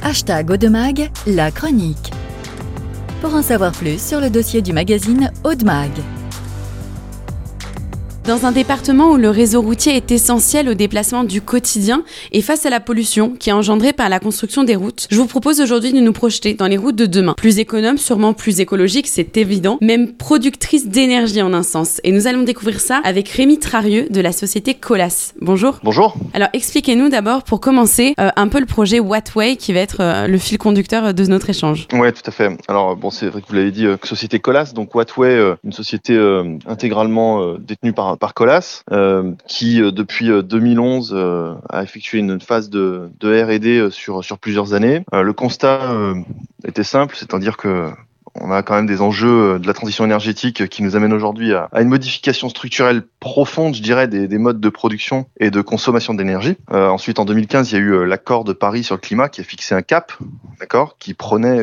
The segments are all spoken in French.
#Audemag, la chronique. Pour en savoir plus sur le dossier du magazine Audemag. Dans un département où le réseau routier est essentiel au déplacement du quotidien et face à la pollution qui est engendrée par la construction des routes, je vous propose aujourd'hui de nous projeter dans les routes de demain. Plus économes, sûrement plus écologiques, c'est évident, même productrices d'énergie en un sens. Et nous allons découvrir ça avec Rémi Trarieux de la société Colas. Bonjour. Bonjour. Alors expliquez-nous d'abord, pour commencer, un peu le projet Wattway qui va être le fil conducteur de notre échange. Ouais, tout à fait. Alors c'est vrai que vous l'avez dit, société Colas, donc Wattway, une société intégralement détenue par Colas, qui depuis 2011 a effectué une phase de R&D sur plusieurs années. Le constat était simple, c'est-à-dire que on a quand même des enjeux de la transition énergétique qui nous amènent aujourd'hui à une modification structurelle profonde, je dirais, des modes de production et de consommation d'énergie. Ensuite, en 2015, il y a eu l'accord de Paris sur le climat qui a fixé un cap, d'accord, qui prône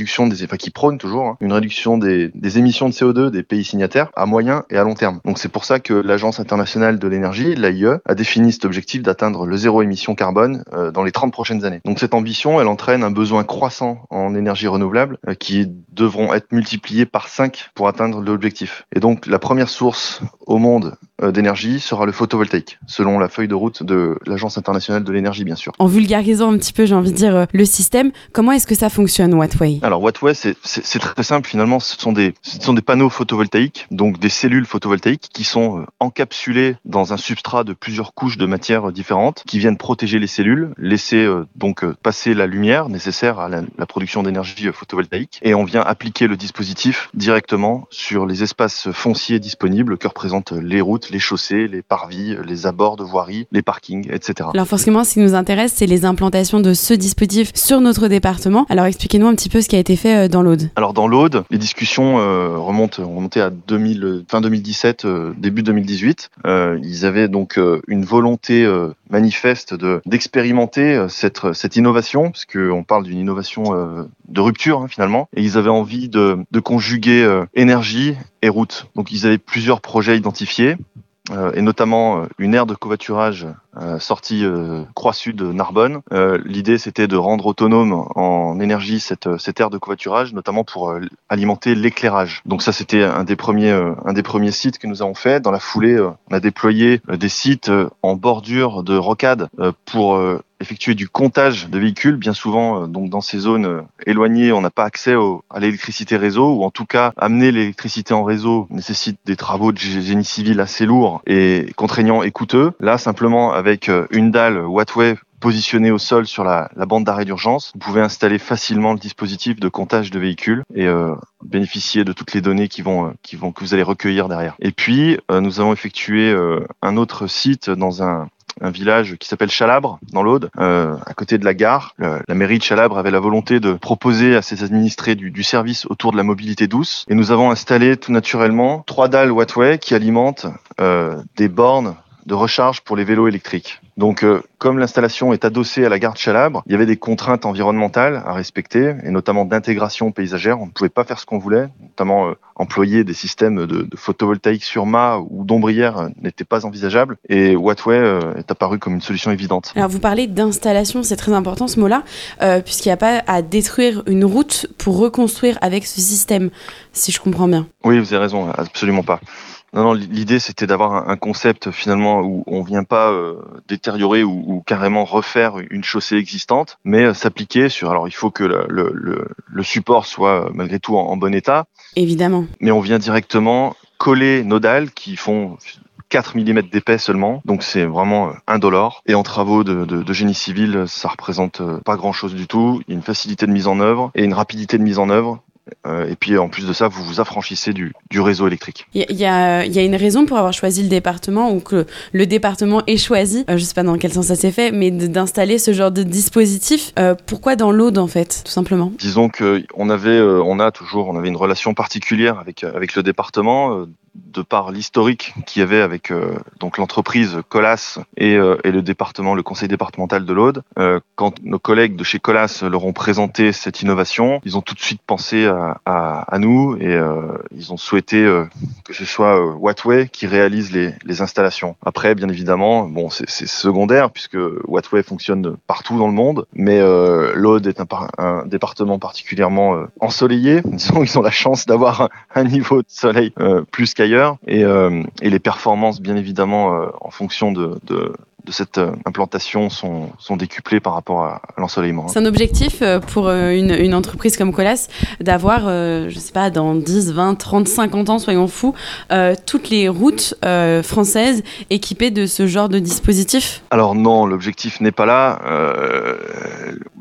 toujours une réduction des émissions de CO2 des pays signataires à moyen et à long terme. Donc c'est pour ça que l'Agence internationale de l'énergie, l'AIE, a défini cet objectif d'atteindre le zéro émission carbone dans les 30 prochaines années. Donc cette ambition, elle entraîne un besoin croissant en énergie renouvelable qui devront être multipliés par 5 pour atteindre l'objectif. Et donc la première source au monde d'énergie sera le photovoltaïque, selon la feuille de route de l'Agence internationale de l'énergie, bien sûr. En vulgarisant un petit peu, j'ai envie de dire, le système, comment est-ce que ça fonctionne, Wattway ? Alors Wattway, c'est très simple finalement, ce sont des panneaux photovoltaïques, donc des cellules photovoltaïques qui sont encapsulées dans un substrat de plusieurs couches de matières différentes, qui viennent protéger les cellules, laisser passer la lumière nécessaire à la production d'énergie photovoltaïque, et on vient appliquer le dispositif directement sur les espaces fonciers disponibles que représentent les routes, les chaussées, les parvis, les abords de voiries, les parkings, etc. Alors forcément, ce qui nous intéresse, c'est les implantations de ce dispositif sur notre département. Alors expliquez-nous un petit peu ce qui a été fait dans l'Aude. Alors dans l'Aude, les discussions remontaient à fin 2017, début 2018. Ils avaient donc une volonté manifeste d'expérimenter cette innovation, parce qu'on parle d'une innovation de rupture finalement, et ils avaient envie de conjuguer énergie et route. Donc ils avaient plusieurs projets identifiés, et notamment une aire de covoiturage sortie Croix Sud Narbonne. L'idée, c'était de rendre autonome en énergie cette aire de covoiturage, notamment pour alimenter l'éclairage. Donc ça, c'était un des premiers sites que nous avons fait. Dans la foulée, on a déployé des sites en bordure de rocade pour effectuer du comptage de véhicules. Bien souvent, donc dans ces zones éloignées, on n'a pas accès à l'électricité réseau, ou en tout cas, amener l'électricité en réseau nécessite des travaux de génie civil assez lourds et contraignants et coûteux. Là, simplement, avec une dalle Wattway positionnée au sol sur la bande d'arrêt d'urgence, vous pouvez installer facilement le dispositif de comptage de véhicules et bénéficier de toutes les données que vous allez recueillir derrière. Et puis, nous avons effectué un autre site dans un village qui s'appelle Chalabre, dans l'Aude, à côté de la gare. La mairie de Chalabre avait la volonté de proposer à ses administrés du service autour de la mobilité douce. Et nous avons installé tout naturellement 3 dalles Wattway qui alimentent des bornes de recharge pour les vélos électriques. Donc, comme l'installation est adossée à la gare de Chalabre, il y avait des contraintes environnementales à respecter, et notamment d'intégration paysagère. On ne pouvait pas faire ce qu'on voulait, notamment employer des systèmes de photovoltaïque sur mât ou d'ombrière n'était pas envisageable. Et Wattway est apparu comme une solution évidente. Alors, vous parlez d'installation, c'est très important ce mot-là, puisqu'il n'y a pas à détruire une route pour reconstruire avec ce système, si je comprends bien. Oui, vous avez raison, absolument pas. Non, l'idée c'était d'avoir un concept finalement où on vient pas détériorer ou carrément refaire une chaussée existante, mais s'appliquer sur. Alors il faut que le support soit malgré tout en bon état. Évidemment. Mais on vient directement coller nos dalles qui font 4 mm d'épais seulement, donc c'est vraiment indolore. Et en travaux de génie civil, ça représente pas grand-chose du tout. Il y a une facilité de mise en œuvre et une rapidité de mise en œuvre. Et puis en plus de ça, vous vous affranchissez du réseau électrique. Il y a une raison pour avoir choisi le département, ou que le département ait choisi, je sais pas dans quel sens ça s'est fait, mais d'installer ce genre de dispositif. Pourquoi dans l'Aude en fait, tout simplement ? Disons qu'on avait une relation particulière avec le département. de par l'historique qu'il y avait avec donc l'entreprise Colas et le département, le conseil départemental de l'Aude, quand nos collègues de chez Colas leur ont présenté cette innovation, ils ont tout de suite pensé à nous et ils ont souhaité que ce soit Wattway qui réalise les installations. Après, bien évidemment, bon, c'est secondaire puisque Wattway fonctionne partout dans le monde, mais l'Aude est un département particulièrement ensoleillé. Disons qu'ils ont la chance d'avoir un niveau de soleil plus qu'ailleurs et les performances, bien évidemment, en fonction de cette implantation sont décuplées par rapport à l'ensoleillement. C'est un objectif pour une entreprise comme Colas d'avoir, je sais pas, dans 10, 20, 30, 50 ans, soyons fous, toutes les routes françaises équipées de ce genre de dispositif ? Alors non, l'objectif n'est pas là. Pourquoi ?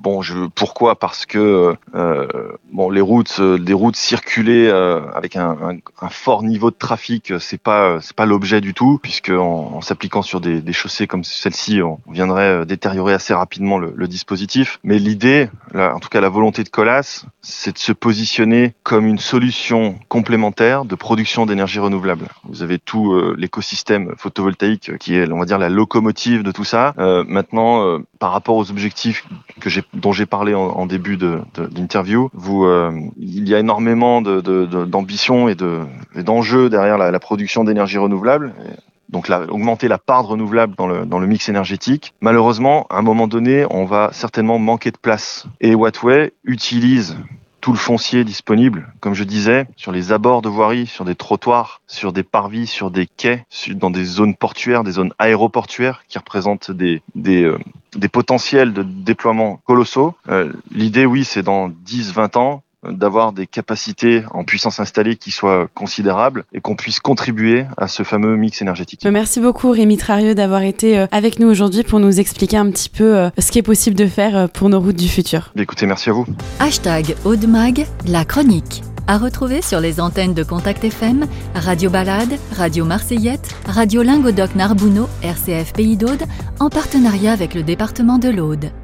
Parce que les routes, des routes circulées avec un fort niveau de trafic, c'est pas l'objet du tout, puisque en s'appliquant sur des chaussées comme celle-ci, on viendrait détériorer assez rapidement le dispositif. Mais l'idée, en tout cas la volonté de Colas, c'est de se positionner comme une solution complémentaire de production d'énergie renouvelable. Vous avez tout l'écosystème photovoltaïque qui est, on va dire, la locomotive de tout ça. Maintenant, par rapport aux objectifs dont j'ai parlé en début d'interview, il y a énormément d'ambition et d'enjeux derrière la production d'énergie renouvelable. Donc augmenter la part de renouvelable dans le mix énergétique. Malheureusement, à un moment donné, on va certainement manquer de place. Et Wattway utilise tout le foncier disponible, comme je disais, sur les abords de voiries, sur des trottoirs, sur des parvis, sur des quais, dans des zones portuaires, des zones aéroportuaires qui représentent des potentiels de déploiement colossaux. L'idée, oui, c'est dans 10-20 ans, d'avoir des capacités en puissance installée qui soient considérables et qu'on puisse contribuer à ce fameux mix énergétique. Merci beaucoup Rémi Trarieux d'avoir été avec nous aujourd'hui pour nous expliquer un petit peu ce qui est possible de faire pour nos routes du futur. Écoutez, merci à vous. #AudeMag, la chronique. À retrouver sur les antennes de Contact FM, Radio Balade, Radio Marseillette, Radio Lingodoc Narbonneau, RCF Pays d'Aude, en partenariat avec le département de l'Aude.